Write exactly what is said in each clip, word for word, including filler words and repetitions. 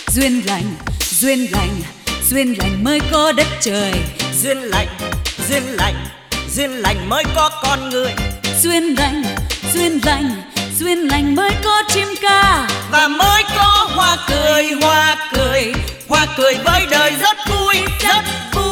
Duyên lành, duyên lành, duyên lành mới có đất trời. Duyên lành, duyên lành, duyên lành mới có con người. Duyên lành, duyên lành, duyên lành mới có chim ca. Và mới có hoa cười, hoa cười, hoa cười với đời rất vui, rất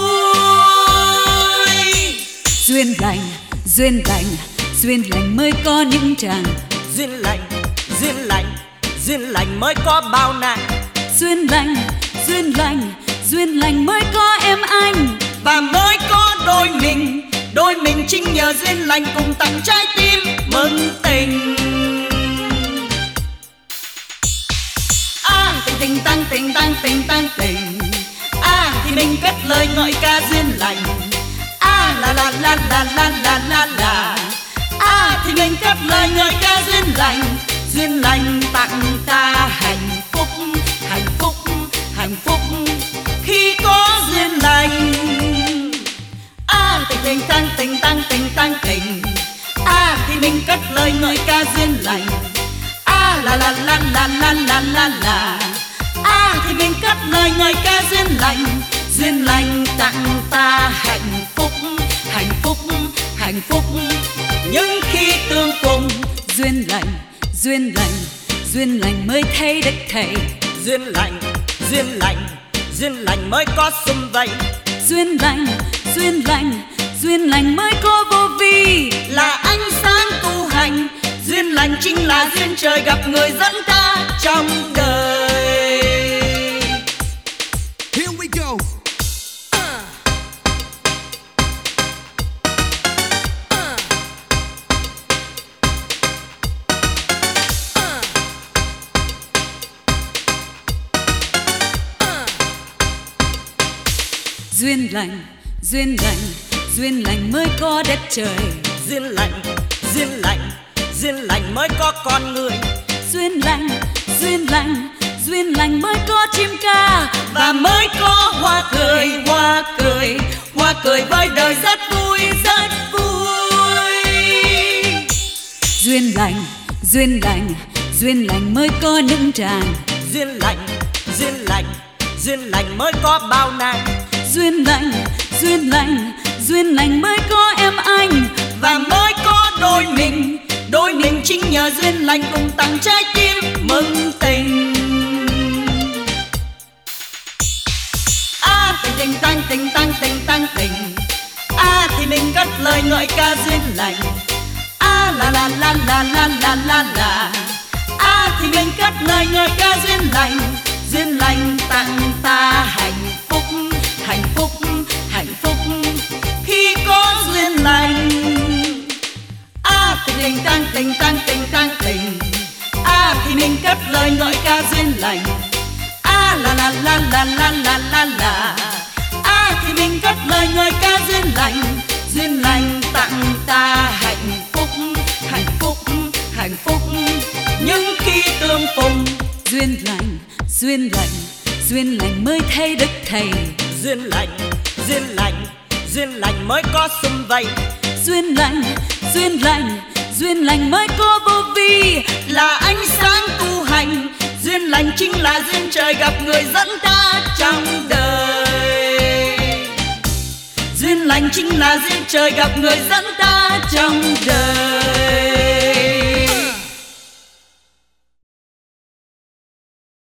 vui. Duyên lành, duyên lành, duyên lành mới có những chàng. Duyên lành, duyên lành, duyên lành mới có bao nàng. Duyên lành, duyên lành, duyên lành mới có em anh. Và mới có đôi mình, đôi mình chính nhờ duyên lành cùng tặng trái tim mừng tình. À tình tình tăng tình tăng tình tăng tình. À thì mình cất lời ngợi ca duyên lành. À la la la la la la la la. À thì mình cất lời ngợi ca duyên lành. Duyên lành tặng ta hạnh phúc, hạnh phúc, hạnh phúc khi có duyên lành. À tình tình tăng tình tăng tình tăng tình. À thì mình cất lời ngợi ca duyên lành. À la la la la la la la la. À thì mình cất lời ngợi ca duyên lành. Duyên lành tặng ta hạnh phúc, hạnh phúc, hạnh phúc những khi tương cùng. Duyên lành, duyên lành, duyên lành mới thấy đất thầy. Duyên lành, duyên lành, duyên lành mới có sum vầy. Duyên lành, duyên lành, duyên lành mới có vô vi. Là ánh sáng tu hành, duyên lành chính là duyên trời gặp người dẫn ta trong đời. Here we go. Duyên lành, duyên lành, duyên lành mới có đất trời. Duyên lành, duyên lành, duyên lành mới có con người. Duyên lành, duyên lành, duyên lành mới có chim ca. Và mới có hoa cười, hoa cười, hoa cười với đời rất vui, rất vui. Duyên lành, duyên lành, duyên lành mới có những chàng. Duyên lành, duyên lành, duyên lành mới có bao nàng. Duyên lành, duyên lành, duyên lành mới có em anh. Và mới có đôi mình, đôi mình chính nhờ duyên lành cùng tặng trái tim mừng tình. À tình tình tăng tình tăng tình tăng tình. À thì mình cất lời ngợi ca duyên lành. À la la la la la la la la. À thì mình cất lời ngợi ca duyên lành. Duyên lành tặng ta hạnh phúc, hạnh phúc, hạnh phúc khi có duyên lành. À tình tình tăng tình tăng tình tăng tình. À thì mình cất lời ngợi ca duyên lành. À la la la la la la la la. À thì mình cất lời ngợi ca duyên lành. Duyên lành tặng ta hạnh phúc, hạnh phúc, hạnh phúc những khi tương phùng. Duyên lành, duyên lành, duyên lành mới thấy đất thầy. Duyên lành, duyên lành, duyên lành mới có sum vầy. Duyên lành, duyên lành, duyên lành mới có vô vi. Là ánh sáng tu hành, duyên lành chính là duyên trời gặp người dẫn ta trong đời. Duyên lành chính là duyên trời gặp người dẫn ta trong đời.